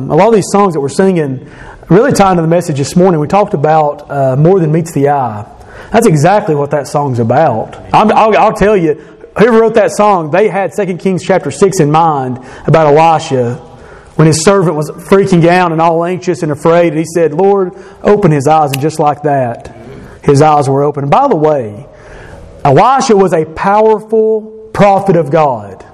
lot of these songs that we're singing, really tying into the message this morning, we talked about more than meets the eye. That's exactly what that song's about. I'll tell you, whoever wrote that song, they had 2 Kings chapter 6 in mind about Elisha when his servant was freaking out and all anxious and afraid. And he said, Lord, open his eyes. And just like that, his eyes were open. And by the way, Elisha was a powerful prophet of God.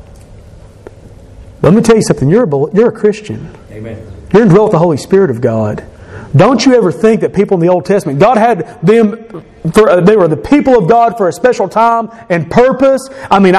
Let me tell you something. You're a Christian. Amen. You're indwelt with the Holy Spirit of God. Don't you ever think that people in the Old Testament, God had them, they were the people of God for a special time and purpose. I mean,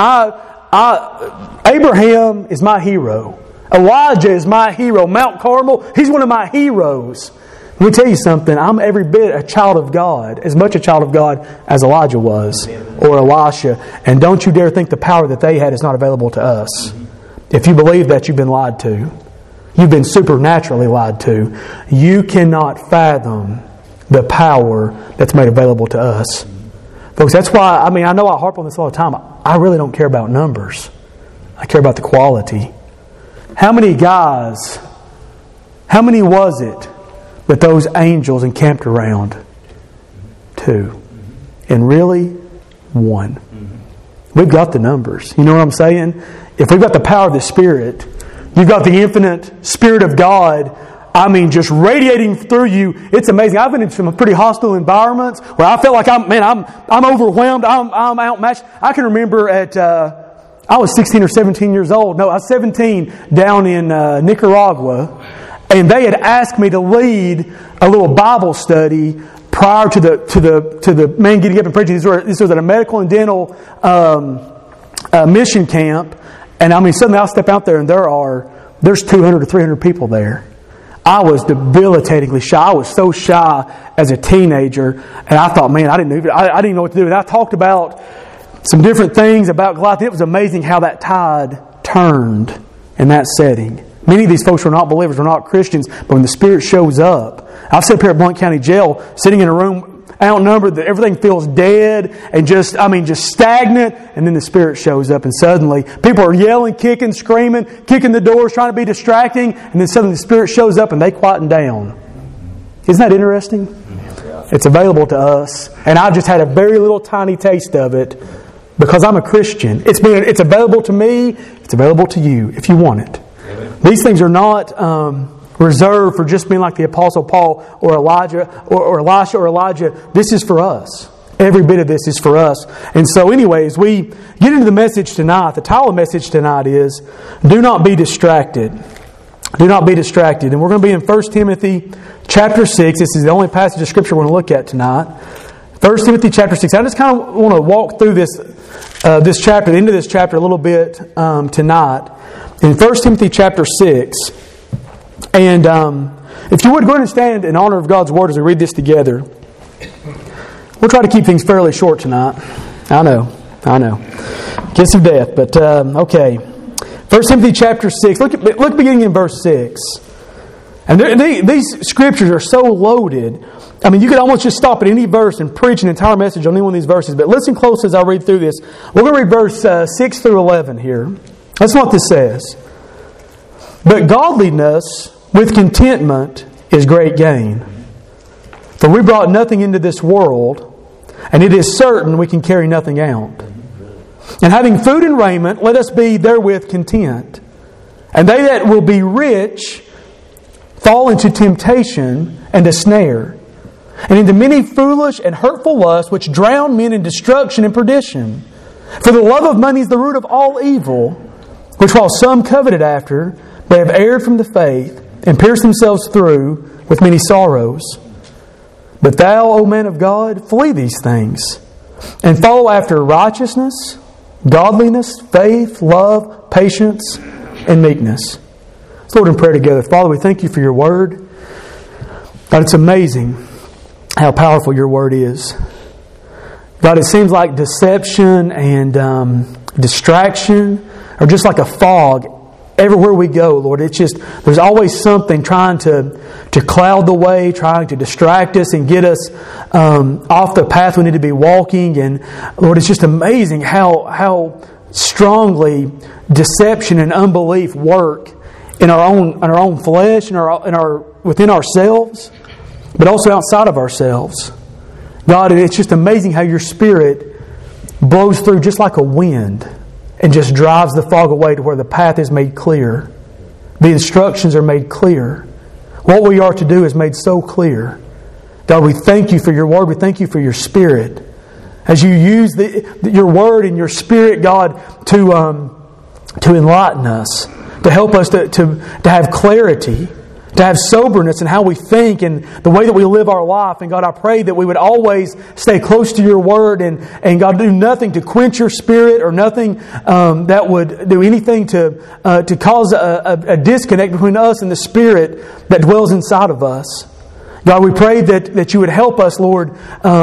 Abraham is my hero. Elijah is my hero. Mount Carmel, he's one of my heroes. Let me tell you something. I'm every bit a child of God, as much a child of God as Elijah was, or Elisha. And don't you dare think the power that they had is not available to us. If you believe that, you've been lied to. You've been supernaturally lied to. You cannot fathom the power that's made available to us. Folks, that's why, I know I harp on this all the time. I really don't care about numbers. I care about the quality. How many was it that those angels encamped around? 2. And really, 1. We've got the numbers. You know what I'm saying? If we've got the power of the Spirit, you've got the infinite Spirit of God, just radiating through you. It's amazing. I've been in some pretty hostile environments where I felt like I'm overwhelmed. I'm outmatched. I can remember I was 16 or 17 years old. No, I was 17 down in Nicaragua, and they had asked me to lead a little Bible study prior to the man getting up and preaching. This was at a medical and dental mission camp. And suddenly I'll step out there and there's 200 to 300 people there. I was debilitatingly shy. I was so shy as a teenager. And I thought, man, I didn't even know what to do. And I talked about some different things about Goliath. It was amazing how that tide turned in that setting. Many of these folks were not believers, were not Christians. But when the Spirit shows up, I've sat up here at Blount County Jail, sitting in a room outnumbered, that everything feels dead and just stagnant, and then the Spirit shows up and suddenly people are yelling, kicking, screaming, kicking the doors, trying to be distracting, and then suddenly the Spirit shows up and they quieten down. Isn't that interesting? It's available to us, and I've just had a very little tiny taste of it because I'm a Christian. It's available to me, it's available to you if you want it. These things are not reserved for just being like the Apostle Paul or Elijah or Elisha or Elijah. This is for us. Every bit of this is for us. And so anyways, we get into the message tonight. The title of the message tonight is Do Not Be Distracted. Do not be distracted. And we're going to be in 1 Timothy chapter 6. This is the only passage of Scripture we're going to look at tonight. 1 Timothy chapter 6. I just kind of want to walk through this chapter, the end of this chapter a little bit tonight. In 1 Timothy chapter 6. And if you would, go ahead and stand in honor of God's Word as we read this together. We'll try to keep things fairly short tonight. I know. Kiss of death, but okay. 1 Timothy chapter 6. Look beginning in verse 6. And these scriptures are so loaded. You could almost just stop at any verse and preach an entire message on any one of these verses. But listen close as I read through this. We're going to read verse 6 through 11 here. That's what this says. But godliness with contentment is great gain. For we brought nothing into this world, and it is certain we can carry nothing out. And having food and raiment, let us be therewith content. And they that will be rich fall into temptation and a snare, and into many foolish and hurtful lusts, which drown men in destruction and perdition. For the love of money is the root of all evil, which while some coveted after, they have erred from the faith, and pierced themselves through with many sorrows. But thou, O man of God, flee these things, and follow after righteousness, godliness, faith, love, patience, and meekness. Let's Lord in prayer together. Father, we thank you for your word. God, it's amazing how powerful your word is. God, it seems like deception and distraction are just like a fog everywhere we go, Lord. It's just, there's always something trying to cloud the way, trying to distract us and get us off the path we need to be walking. And Lord, it's just amazing how strongly deception and unbelief work in our own flesh, within ourselves, but also outside of ourselves. God, it's just amazing how your Spirit blows through just like a wind and just drives the fog away to where the path is made clear. The instructions are made clear. What we are to do is made so clear. God, we thank You for Your Word. We thank You for Your Spirit. As You use Your Word and Your Spirit, God, to enlighten us, to help us to have clarity, to have soberness in how we think and the way that we live our life. And God, I pray that we would always stay close to Your Word and God, do nothing to quench Your Spirit or nothing that would do anything to cause a disconnect between us and the Spirit that dwells inside of us. God, we pray that You would help us, Lord,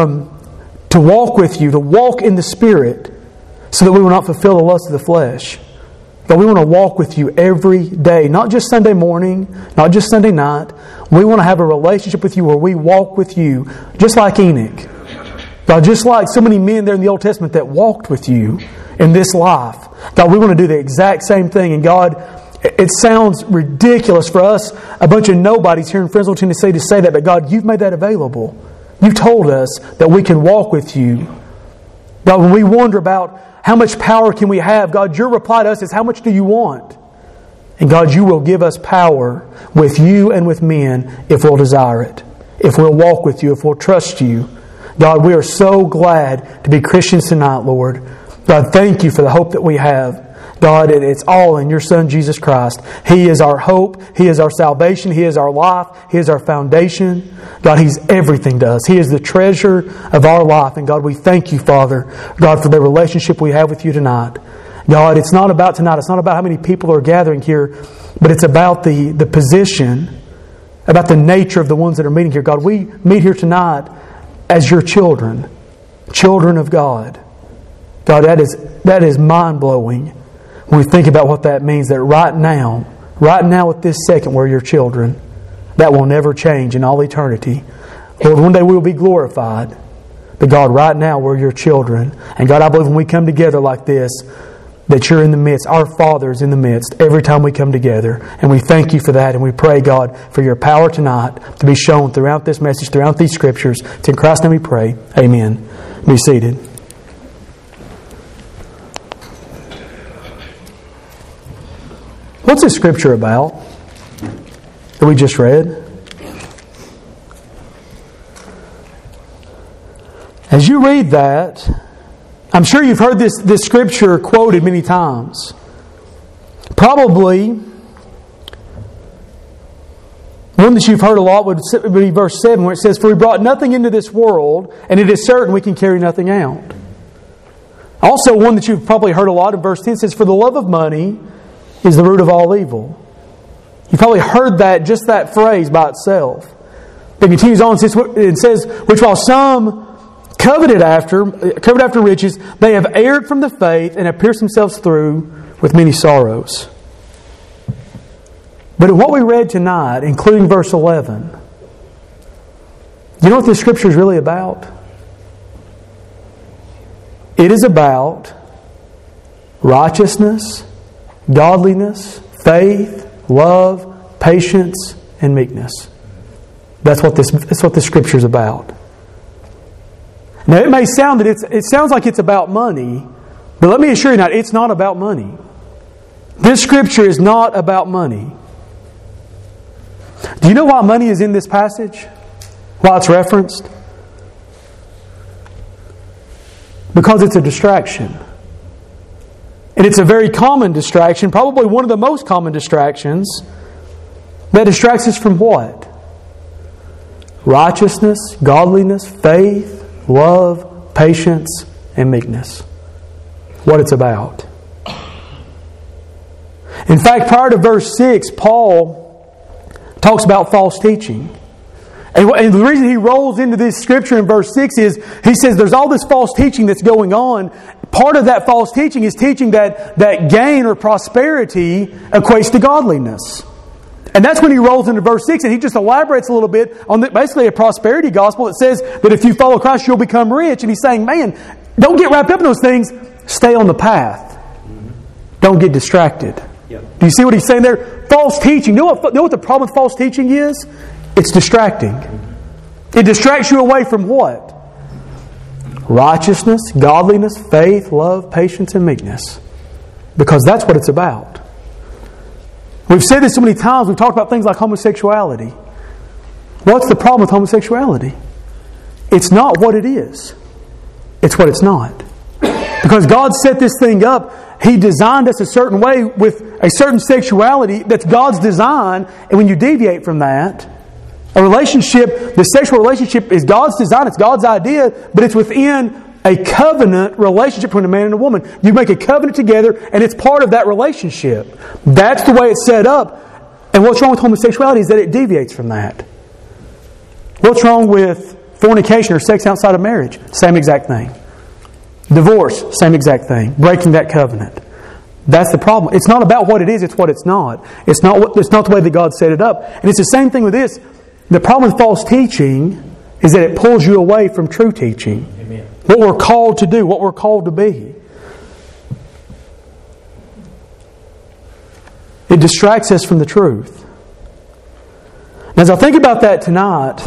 to walk with You, to walk in the Spirit, so that we will not fulfill the lust of the flesh. God, we want to walk with You every day, not just Sunday morning, not just Sunday night. We want to have a relationship with You where we walk with You, just like Enoch. God, just like so many men there in the Old Testament that walked with You in this life. God, we want to do the exact same thing. And God, it sounds ridiculous for us, a bunch of nobodies here in Friendsville, Tennessee, to say that, but God, You've made that available. You've told us that we can walk with You. God, when we wonder about how much power can we have, God, Your reply to us is, how much do you want? And God, You will give us power with You and with men if we'll desire it, if we'll walk with You, if we'll trust You. God, we are so glad to be Christians tonight, Lord. God, thank You for the hope that we have. God, it's all in Your Son, Jesus Christ. He is our hope. He is our salvation. He is our life. He is our foundation. God, He's everything to us. He is the treasure of our life. And God, we thank You, Father, God, for the relationship we have with You tonight. God, it's not about tonight. It's not about how many people are gathering here, but it's about the position, about the nature of the ones that are meeting here. God, we meet here tonight as Your children, children of God. God, that is mind-blowing. When we think about what that means, that right now at this second, we're Your children. That will never change in all eternity. Lord, one day we will be glorified. But God, right now we're Your children. And God, I believe when we come together like this, that You're in the midst. Our Father is in the midst every time we come together. And we thank You for that. And we pray, God, for Your power tonight to be shown throughout this message, throughout these Scriptures. It's in Christ's name we pray. Amen. Be seated. What's this Scripture about that we just read? As you read that, I'm sure you've heard this Scripture quoted many times. Probably one that you've heard a lot would be verse 7, where it says, "For we brought nothing into this world, and it is certain we can carry nothing out." Also, one that you've probably heard a lot in verse 10 says, "For the love of money is the root of all evil." You've probably heard just that phrase by itself. It continues on and says, "Which while some coveted after riches, they have erred from the faith and have pierced themselves through with many sorrows." But in what we read tonight, including verse 11, do you know what this Scripture is really about? It is about righteousness, godliness, faith, love, patience, and meekness. That's what this Scripture is about. Now, it may sound that it sounds like it's about money, but let me assure you now, it's not about money. This Scripture is not about money. Do you know why money is in this passage? Why it's referenced? Because it's a distraction. And it's a very common distraction, probably one of the most common distractions, that distracts us from what? Righteousness, godliness, faith, love, patience, and meekness. What it's about. In fact, prior to verse 6, Paul talks about false teaching. And the reason he rolls into this Scripture in verse 6 is, he says there's all this false teaching that's going on. Part of that false teaching is teaching that gain or prosperity equates to godliness. And that's when he rolls into verse 6, and he just elaborates a little bit on basically a prosperity gospel. It says that if you follow Christ, you'll become rich. And he's saying, man, don't get wrapped up in those things. Stay on the path. Don't get distracted. Do you see what he's saying there? False teaching. You know what the problem with false teaching is? It's distracting. It distracts you away from what? Righteousness, godliness, faith, love, patience, and meekness. Because that's what it's about. We've said this so many times. We've talked about things like homosexuality. What's the problem with homosexuality? It's not what it is. It's what it's not. Because God set this thing up, He designed us a certain way with a certain sexuality that's God's design, and when you deviate from that, a relationship, the sexual relationship is God's design, it's God's idea, but it's within a covenant relationship between a man and a woman. You make a covenant together, and it's part of that relationship. That's the way it's set up. And what's wrong with homosexuality is that it deviates from that. What's wrong with fornication or sex outside of marriage? Same exact thing. Divorce, same exact thing. Breaking that covenant. That's the problem. It's not about what it is, it's what it's not. It's not the way that God set it up. And it's the same thing with this. The problem with false teaching is that it pulls you away from true teaching. Amen. What we're called to do, what we're called to be. It distracts us from the truth. And as I think about that tonight,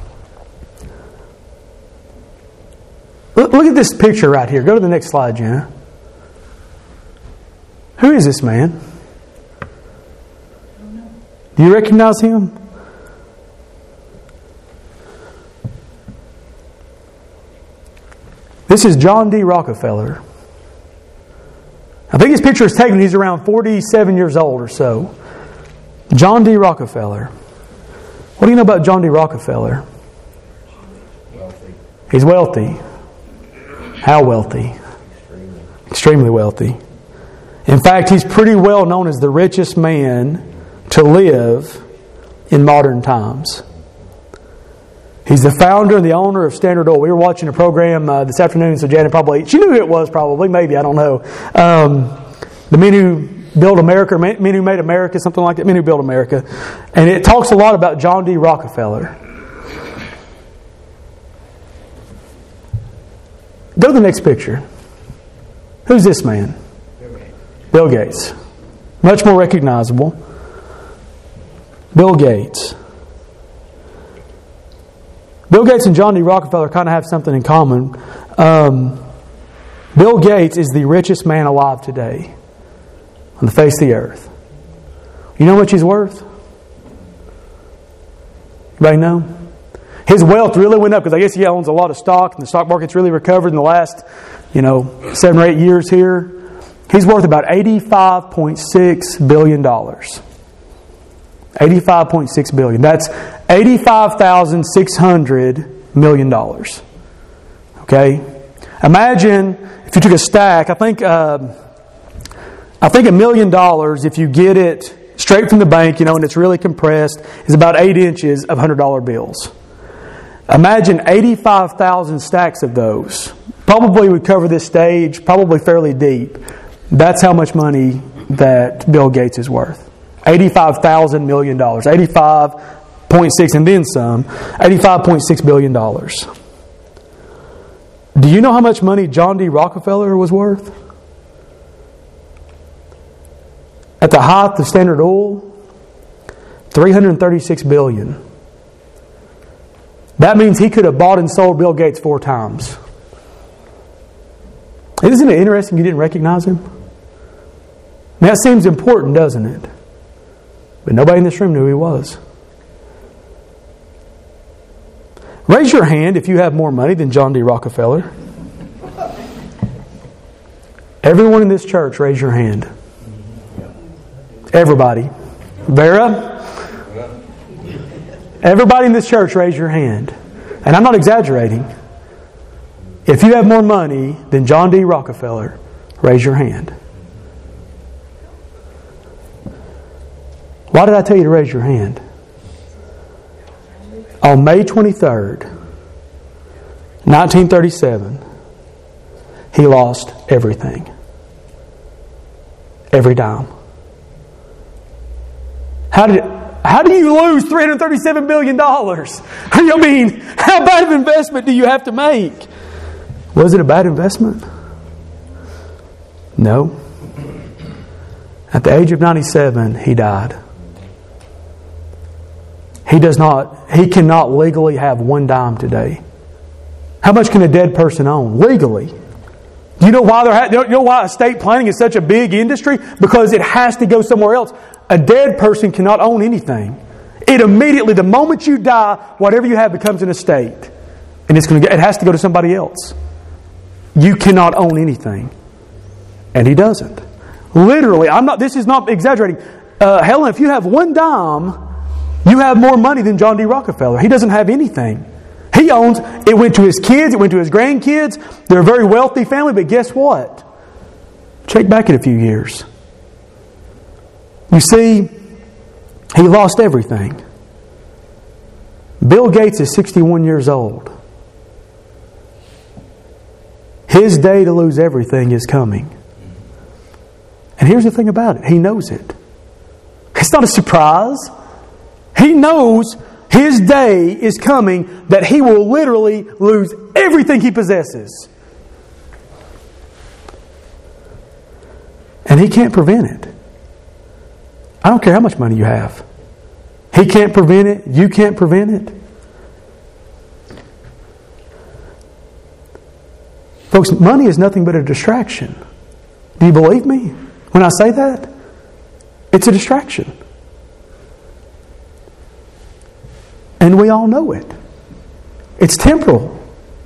look at this picture right here. Go to the next slide, Jenna. Who is this man? Do you recognize him? This is John D. Rockefeller. I think his picture is taken when he's around 47 years old or so. John D. Rockefeller. What do you know about John D. Rockefeller? Wealthy. He's wealthy. How wealthy? Extremely wealthy. In fact, he's pretty well known as the richest man to live in modern times. He's the founder and the owner of Standard Oil. We were watching a program this afternoon, so Janet she knew who it was probably, maybe, I don't know. The men who built America, men who made America, something like that, men who built America. And it talks a lot about John D. Rockefeller. Go to the next picture. Who's this man? Bill Gates. Much more recognizable. Bill Gates. Bill Gates and John D. Rockefeller kind of have something in common. Bill Gates is the richest man alive today on the face of the earth. You know how much he's worth? Anybody know? His wealth really went up because I guess he owns a lot of stock and the stock market's really recovered in the last, 7 or 8 years here. He's worth about $85.6 billion. $85.6 billion. That's $85,600 million. Okay? Imagine if you took a stack, I think $1 million, if you get it straight from the bank, and it's really compressed, is about 8 inches of $100 bills. Imagine 85,000 stacks of those. Probably would cover this stage, probably fairly deep. That's how much money that Bill Gates is worth. $85,000 million. 85.6 and then some. $85.6 billion. Do you know how much money John D. Rockefeller was worth? At the height of Standard Oil, $336 billion. That means he could have bought and sold Bill Gates 4 times. Isn't it interesting you didn't recognize him? That seems important, doesn't it? But nobody in this room knew who he was. Raise your hand if you have more money than John D. Rockefeller. Everyone in this church, raise your hand. Everybody. Vera? Everybody in this church, raise your hand. And I'm not exaggerating. If you have more money than John D. Rockefeller, raise your hand. Why did I tell you to raise your hand? On May 23rd, 1937, he lost everything. Every dime. How do you lose $337 billion? I mean, how bad of an investment do you have to make? Was it a bad investment? No. At the age of 97, he died. He cannot legally have one dime today. How much can a dead person own legally? You know why estate planning is such a big industry? Because it has to go somewhere else. A dead person cannot own anything. It immediately, the moment you die, whatever you have becomes an estate. And it has to go to somebody else. You cannot own anything. And he doesn't. Literally, this is not exaggerating. Helen, if you have one dime, you have more money than John D. Rockefeller. He doesn't have anything. He owns, it went to his kids, it went to his grandkids. They're a very wealthy family, but guess what? Check back in a few years. You see, he lost everything. Bill Gates is 61 years old. His day to lose everything is coming. And here's the thing about it. He knows it. It's not a surprise. He knows his day is coming that he will literally lose everything he possesses. And he can't prevent it. I don't care how much money you have. He can't prevent it. You can't prevent it. Folks, money is nothing but a distraction. Do you believe me when I say that? It's a distraction. And we all know it. It's temporal.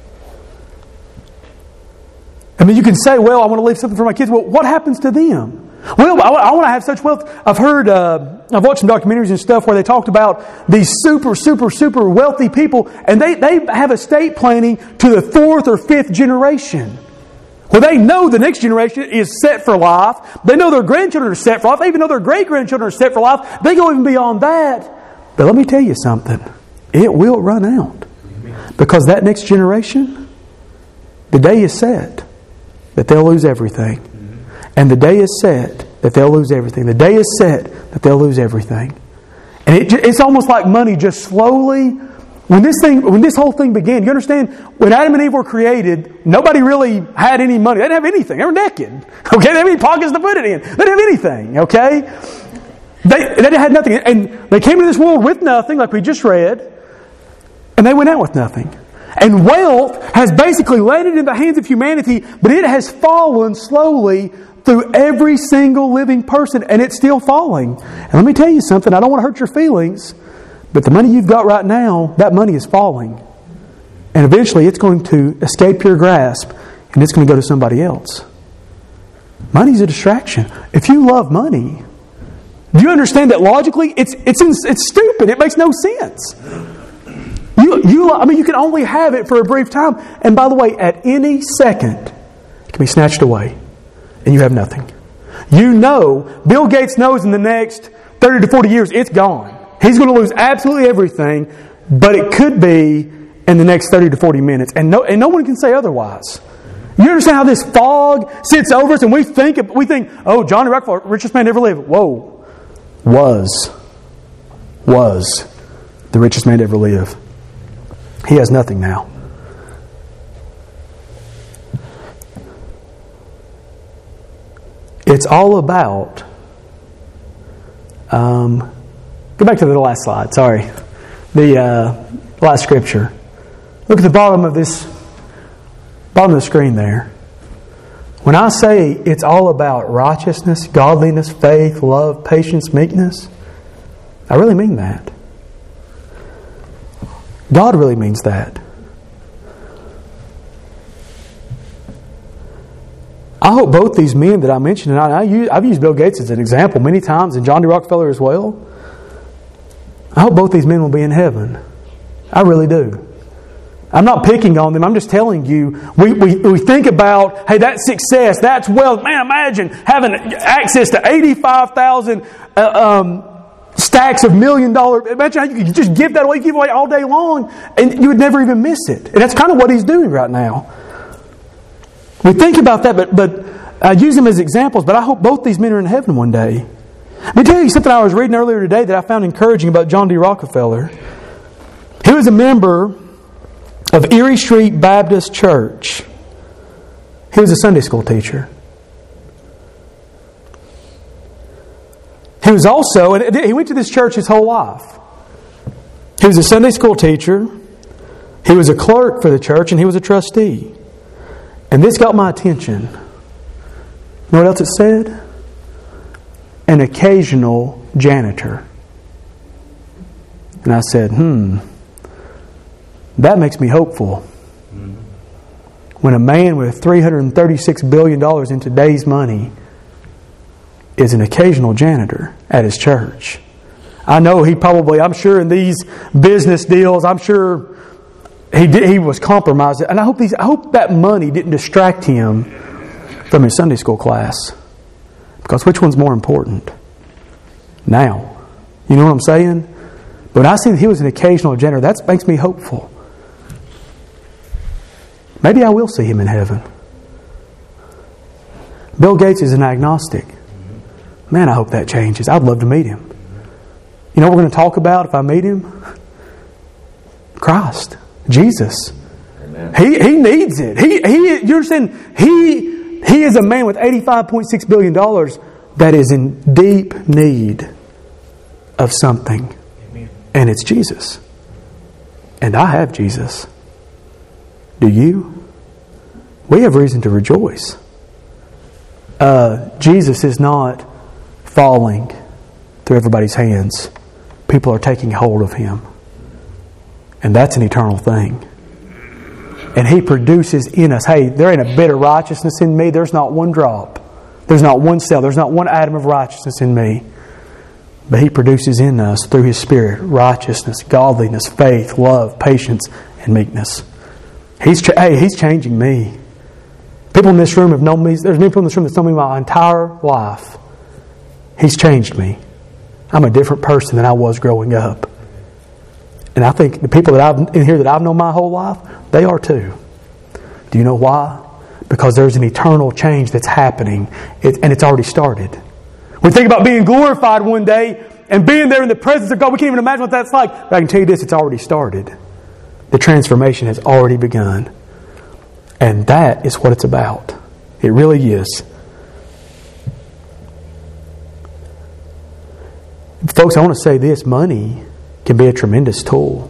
I mean, you can say, well, I want to leave something for my kids. Well, what happens to them? Well, I want to have such wealth. I've watched some documentaries and stuff where they talked about these super, super, super wealthy people, and they have estate planning to the 4th or 5th generation. Well, they know the next generation is set for life. They know their grandchildren are set for life. They even know their great-grandchildren are set for life. They go even beyond that. But let me tell you something. It will run out. Because that next generation, the day is set that they'll lose everything. And the day is set that they'll lose everything. The day is set that they'll lose everything. And it's almost like money just slowly... When this whole thing began, you understand, when Adam and Eve were created, nobody really had any money. They didn't have anything. They were naked. Okay? They didn't have any pockets to put it in. They didn't have anything. Okay? They had nothing. And they came into this world with nothing, like we just read, and they went out with nothing. And wealth has basically landed in the hands of humanity, but it has fallen slowly through every single living person, and it's still falling. And let me tell you something. I don't want to hurt your feelings, but the money you've got right now, that money is falling. And eventually it's going to escape your grasp, and it's going to go to somebody else. Money's a distraction. If you love money, do you understand that logically it's stupid? It makes no sense. You can only have it for a brief time. And by the way, at any second, it can be snatched away. And you have nothing. You know, Bill Gates knows in the next 30 to 40 years, it's gone. He's going to lose absolutely everything, but it could be in the next 30 to 40 minutes. And no one can say otherwise. You understand how this fog sits over us and we think, oh, John D. Rockefeller, richest man ever lived. Whoa. Was the richest man to ever live. He has nothing now. It's all about... go back to the last slide, sorry. The last scripture. Look at the bottom of the screen there. When I say it's all about righteousness, godliness, faith, love, patience, meekness, I really mean that. God really means that. I hope both these men that I mentioned, and I've used Bill Gates as an example many times, and John D. Rockefeller as well. I hope both these men will be in heaven. I really do. I'm not picking on them. I'm just telling you, we think about, hey, that's success, that's wealth. Man, imagine having access to 85,000 stacks of $1 million. Imagine how you could just give away all day long, and you would never even miss it. And that's kind of what he's doing right now. We think about that, but I use them as examples, but I hope both these men are in heaven one day. Let me tell you something I was reading earlier today that I found encouraging about John D. Rockefeller. He was a member of Erie Street Baptist Church. He was a Sunday school teacher. He was also, and he went to this church his whole life. He was a Sunday school teacher. He was a clerk for the church, and he was a trustee. And this got my attention. You know what else it said? An occasional janitor. And I said, that makes me hopeful. When a man with $336 billion in today's money is an occasional janitor at his church. I know I'm sure in these business deals, I'm sure he was compromised. And I hope that money didn't distract him from his Sunday school class. Because which one's more important? Now. You know what I'm saying? But when I see that he was an occasional janitor, that makes me hopeful. Maybe I will see him in heaven. Bill Gates is an agnostic. Man, I hope that changes. I'd love to meet him. You know what we're going to talk about if I meet him? Christ. Jesus. Amen. He needs it. You understand? He is a man with $85.6 billion that is in deep need of something. Amen. And it's Jesus. And I have Jesus. Do you? We have reason to rejoice. Jesus is not falling through everybody's hands. People are taking hold of Him. And that's an eternal thing. And He produces in us. Hey, there ain't a bit of righteousness in me. There's not one drop. There's not one cell. There's not one atom of righteousness in me. But He produces in us, through His Spirit, righteousness, godliness, faith, love, patience, and meekness. He's changing me. People in this room have known me. There's many people in this room that's known me my entire life. He's changed me. I'm a different person than I was growing up. And I think the people in here that I've known my whole life, they are too. Do you know why? Because there's an eternal change that's happening. And it's already started. We think about being glorified one day and being there in the presence of God. We can't even imagine what that's like. But I can tell you this, it's already started. The transformation has already begun. And that is what it's about. It really is. Folks, I want to say this. Money can be a tremendous tool.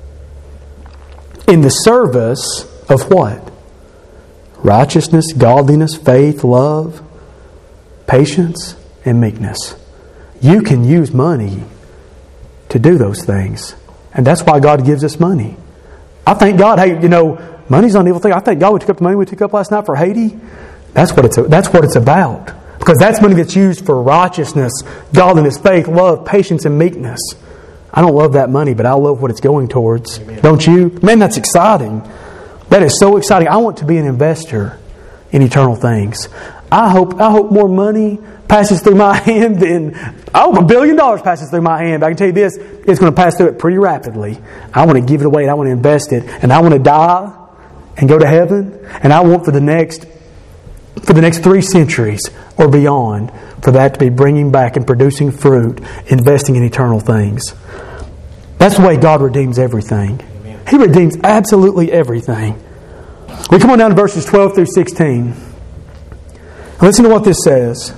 In the service of what? Righteousness, godliness, faith, love, patience, and meekness. You can use money to do those things. And that's why God gives us money. I thank God, money's not an evil thing. I thank God we took up the money we took up last night for Haiti. That's what it's about. Because that's money that's used for righteousness, godliness, faith, love, patience, and meekness. I don't love that money, but I love what it's going towards. Amen. Don't you? Man, that's exciting. That is so exciting. I want to be an investor in eternal things. I hope more money passes through my hand than... I hope $1 billion passes through my hand. But I can tell you this, it's going to pass through it pretty rapidly. I want to give it away and I want to invest it. And I want to die and go to heaven. And I want for the next 3 centuries or beyond for that to be bringing back and producing fruit, investing in eternal things. That's the way God redeems everything. Amen. He redeems absolutely everything. We come on down to verses 12 through 16. Listen to what this says.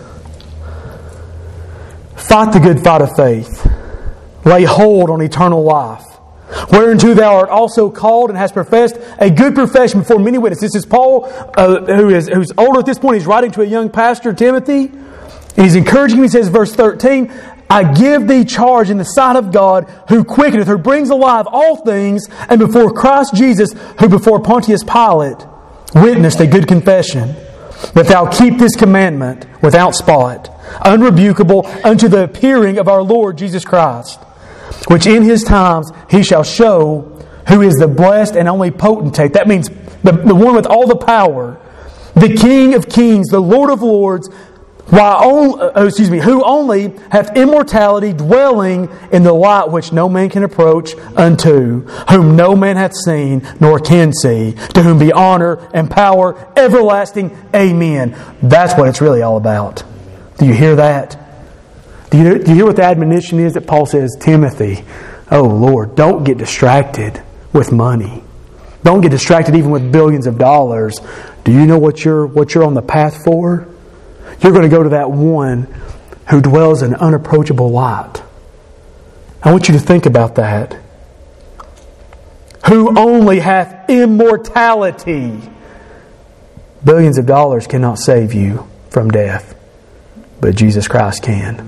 Fight the good fight of faith. Lay hold on eternal life, whereunto thou art also called and hast professed a good profession before many witnesses. This is Paul, who's older at this point. He's writing to a young pastor, Timothy. And he's encouraging him. He says, verse 13, I give thee charge in the sight of God, who quickeneth, who brings alive all things, and before Christ Jesus, who before Pontius Pilate witnessed a good confession, that thou keep this commandment without spot, unrebukable, unto the appearing of our Lord Jesus Christ, which in His times He shall show who is the blessed and only potentate. That means the one with all the power, the King of kings, the Lord of lords, who only hath immortality, dwelling in the light which no man can approach unto, whom no man hath seen nor can see, to whom be honor and power everlasting. Amen. That's what it's really all about. Do you hear that? Do you hear what the admonition is that Paul says, Timothy, oh Lord, don't get distracted with money. Don't get distracted even with billions of dollars. Do you know what you're on the path for? You're going to go to that one who dwells in unapproachable light. I want you to think about that. Who only hath immortality. Billions of dollars cannot save you from death, but Jesus Christ can.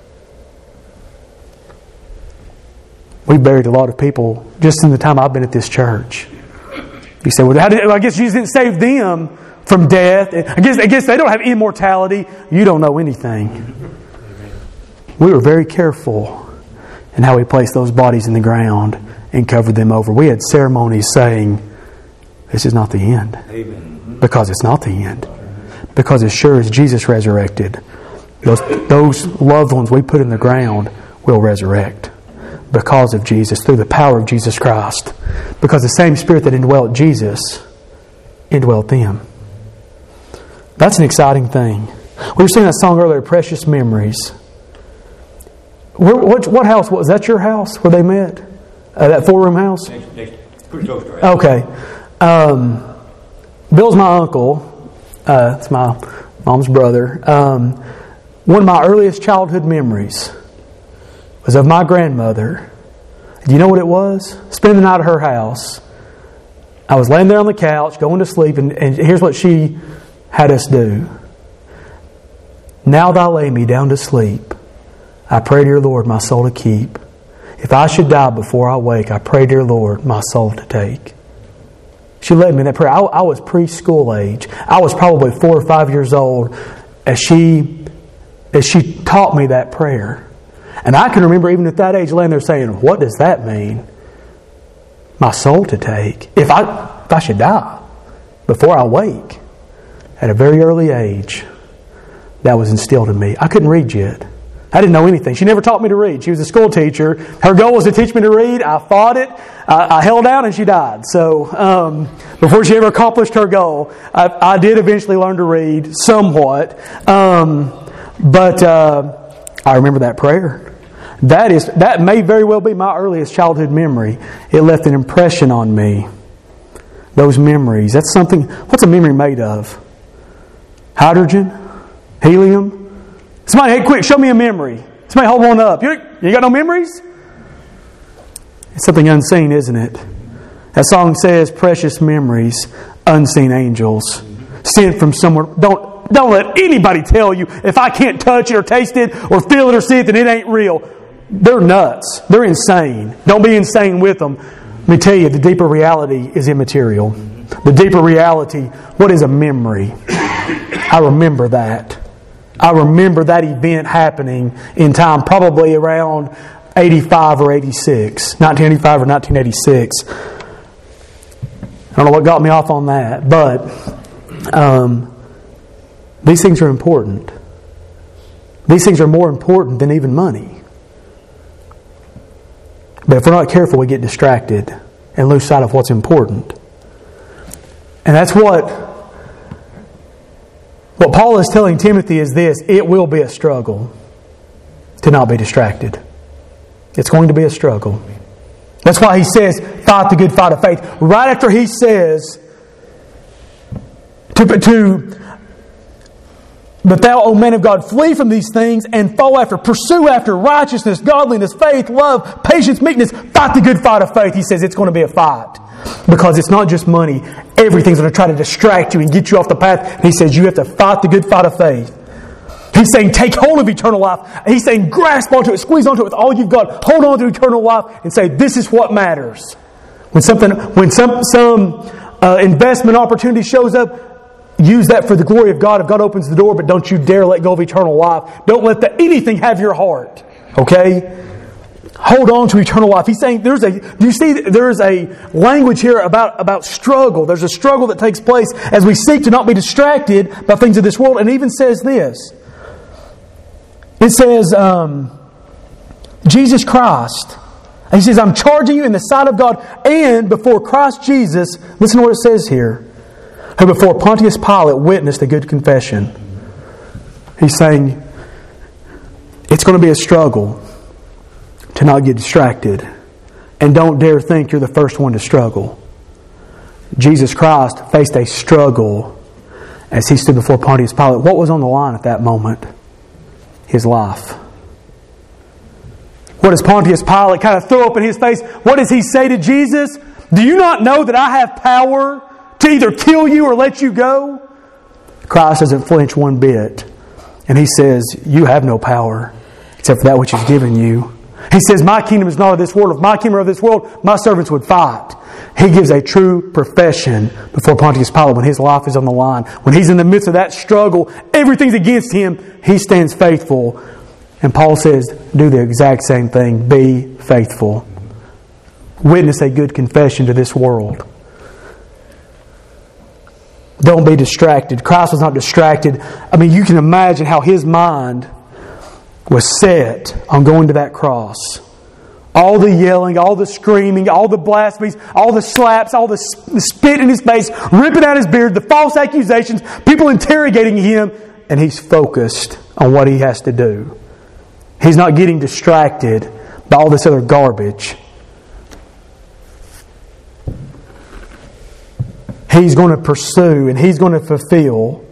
We've buried a lot of people just in the time I've been at this church. You say, well, I guess Jesus didn't save them from death. I guess they don't have immortality. You don't know anything. We were very careful in how we placed those bodies in the ground and covered them over. We had ceremonies saying, this is not the end. Amen. Because it's not the end. Because as sure as Jesus resurrected, those loved ones we put in the ground will resurrect. Because of Jesus, through the power of Jesus Christ. Because the same Spirit that indwelt Jesus indwelt them. That's an exciting thing. We were singing that song earlier, Precious Memories. What house was that? Your house where they met? That 4-room house? Pretty close to it. Okay. Bill's my uncle. It's my mom's brother. One of my earliest childhood memories was of my grandmother. Do you know what it was? Spending the night at her house. I was laying there on the couch, going to sleep, and here's what she had us do. Now thou lay me down to sleep. I pray, dear Lord, my soul to keep. If I should die before I wake, I pray, dear Lord, my soul to take. She led me in that prayer. I was preschool age. I was probably 4 or 5 years old as she taught me that prayer. And I can remember even at that age laying there saying, what does that mean? My soul to take. If I should die before I wake. At a very early age, that was instilled in me. I couldn't read yet. I didn't know anything. She never taught me to read. She was a school teacher. Her goal was to teach me to read. I fought it. I held out and she died. So before she ever accomplished her goal, I did eventually learn to read somewhat. But I remember that prayer. That may very well be my earliest childhood memory. It left an impression on me. Those memories. That's something. What's a memory made of? Hydrogen? Helium? Somebody, hey, quick, show me a memory. Somebody hold one up. You got no memories? It's something unseen, isn't it? That song says, precious memories, unseen angels, sent from somewhere. Don't let anybody tell you if I can't touch it or taste it or feel it or see it, then it ain't real. They're nuts. They're insane. Don't be insane with them. Let me tell you, the deeper reality is immaterial. The deeper reality, what is a memory? I remember that. I remember that event happening in time, probably around 85 or 86. 1985 or 1986. I don't know what got me off on that, but these things are important. These things are more important than even money. But if we're not careful, we get distracted and lose sight of what's important. And that's what Paul is telling Timothy is this: it will be a struggle to not be distracted. It's going to be a struggle. That's why he says, fight the good fight of faith. Right after he says, but thou, O man of God, flee from these things and pursue after righteousness, godliness, faith, love, patience, meekness. Fight the good fight of faith. He says it's going to be a fight. Because it's not just money. Everything's going to try to distract you and get you off the path. And he says you have to fight the good fight of faith. He's saying take hold of eternal life. He's saying grasp onto it, squeeze onto it with all you've got. Hold on to eternal life and say this is what matters. When some investment opportunity shows up, use that for the glory of God. If God opens the door, but don't you dare let go of eternal life. Don't let anything have your heart. Okay? Hold on to eternal life. He's saying there's a language here about struggle. There's a struggle that takes place as we seek to not be distracted by things of this world. And it even says this. It says, Jesus Christ. He says, I'm charging you in the sight of God and before Christ Jesus. Listen to what it says here. Who before Pontius Pilate witnessed a good confession. He's saying it's going to be a struggle to not get distracted. And don't dare think you're the first one to struggle. Jesus Christ faced a struggle as He stood before Pontius Pilate. What was on the line at that moment? his life. What does Pontius Pilate kind of throw up in his face? What does he say to Jesus? Do you not know that I have power to either kill you or let you go? Christ doesn't flinch one bit. And He says, you have no power except for that which is given you. He says, my kingdom is not of this world. If my kingdom were of this world, my servants would fight. He gives a true profession before Pontius Pilate when his life is on the line. When he's in the midst of that struggle, everything's against him, he stands faithful. And Paul says, do the exact same thing. Be faithful. Witness a good confession to this world. Don't be distracted. Christ was not distracted. I mean, you can imagine how His mind was set on going to that cross. All the yelling, all the screaming, all the blasphemies, all the slaps, all the spit in His face, ripping out His beard, the false accusations, people interrogating Him, and He's focused on what He has to do. He's not getting distracted by all this other garbage. He's going to pursue and He's going to fulfill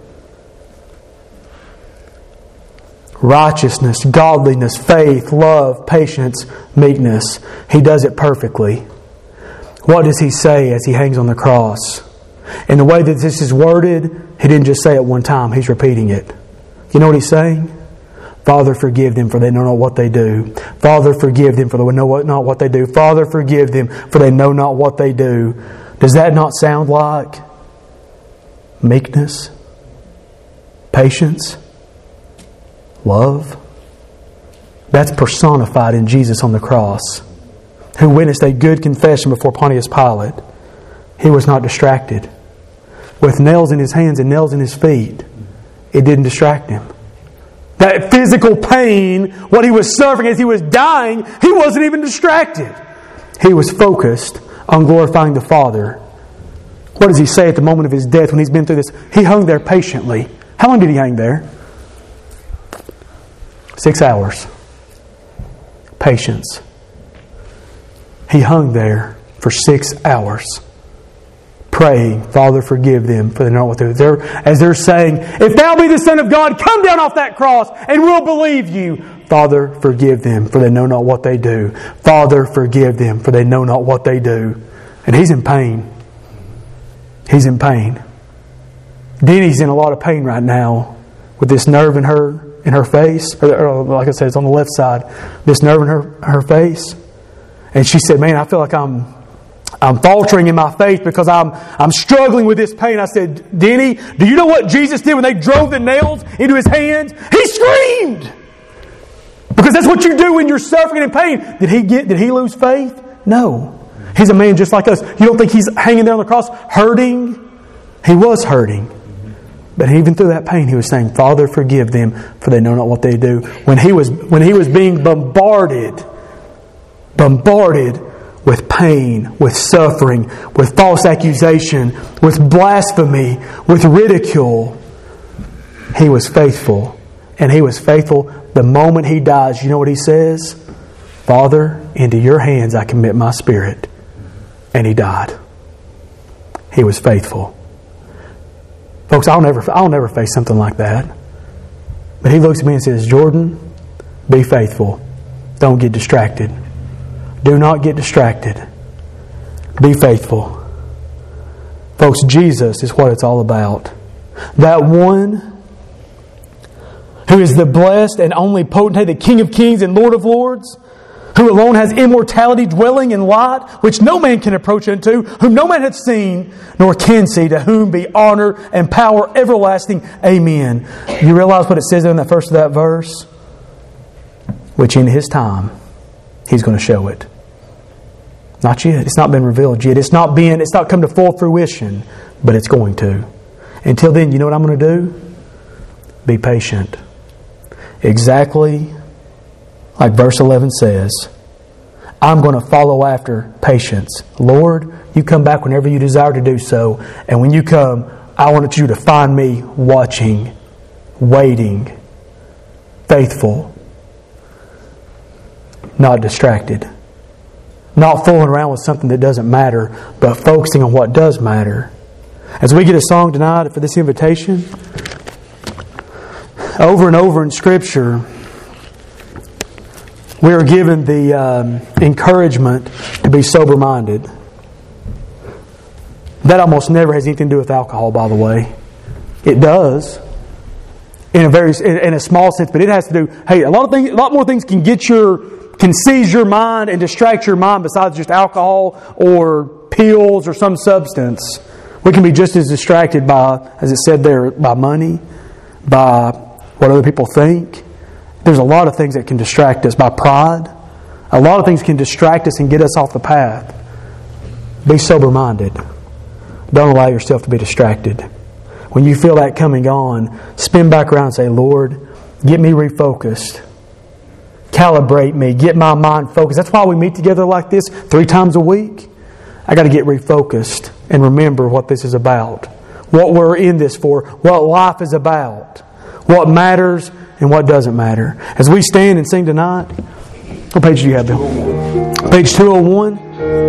righteousness, godliness, faith, love, patience, meekness. He does it perfectly. What does He say as He hangs on the cross? In the way that this is worded, He didn't just say it one time. He's repeating it. You know what He's saying? Father, forgive them, for they know not what they do. Father, forgive them, for they know not what they do. Father, forgive them, for they know not what they do. Does that not sound like meekness, patience, love? That's personified in Jesus on the cross, who witnessed a good confession before Pontius Pilate. He was not distracted. With nails in His hands and nails in His feet, it didn't distract Him. That physical pain, what He was suffering as He was dying, He wasn't even distracted. He was focused on glorifying the Father. What does He say at the moment of His death when He's been through this? He hung there patiently. How long did He hang there? 6 hours. Patience. He hung there for 6 hours, praying, Father, forgive them, for they know not what they do. As they're saying, if Thou be the Son of God, come down off that cross and we'll believe You. Father, forgive them, for they know not what they do. Father, forgive them, for they know not what they do. And He's in pain. He's in pain. Denny's in a lot of pain right now with this nerve in her face. Or like I said, it's on the left side. This nerve in her face. And she said, man, I feel like I'm faltering in my faith because I'm struggling with this pain. I said, Denny, do you know what Jesus did when they drove the nails into His hands? He screamed! Because that's what you do when you're suffering in pain. Did he lose faith? No. He's a man just like us. You don't think He's hanging there on the cross hurting? He was hurting. But even through that pain, He was saying, Father, forgive them, for they know not what they do. When he was being bombarded with pain, with suffering, with false accusation, with blasphemy, with ridicule, He was faithful. And He was faithful the moment He dies. You know what He says? Father, into Your hands I commit my spirit. And He died. He was faithful. Folks, I'll never face something like that. But He looks at me and says, Jordan, be faithful. Don't get distracted. Do not get distracted. Be faithful. Folks, Jesus is what it's all about. That one who is the blessed and only potentate, the King of kings and Lord of lords, who alone has immortality, dwelling in light, which no man can approach unto, whom no man hath seen, nor can see, to whom be honor and power everlasting. Amen. You realize what it says in the first of that verse? Which in His time, He's going to show it. Not yet. It's not been revealed yet. It's not come to full fruition, but it's going to. Until then, you know what I'm going to do? Be patient. Exactly like verse 11 says, I'm going to follow after patience. Lord, You come back whenever You desire to do so. And when You come, I want You to find me watching, waiting, faithful, not distracted, not fooling around with something that doesn't matter, but focusing on what does matter. As we get a song tonight for this invitation, over and over in Scripture, we are given the encouragement to be sober-minded. That almost never has anything to do with alcohol, by the way. It does, in a small sense, but it has to do. Hey, a lot more things can seize your mind and distract your mind besides just alcohol or pills or some substance. We can be just as distracted by, as it said there, by money, by what other people think. There's a lot of things that can distract us, by pride. A lot of things can distract us and get us off the path. Be sober-minded. Don't allow yourself to be distracted. When you feel that coming on, spin back around and say, Lord, get me refocused. Calibrate me. Get my mind focused. That's why we meet together like this 3 times a week. I got to get refocused and remember what this is about. What we're in this for. What life is about. What matters and what doesn't matter. As we stand and sing tonight, what page do you have, Bill? Page 201.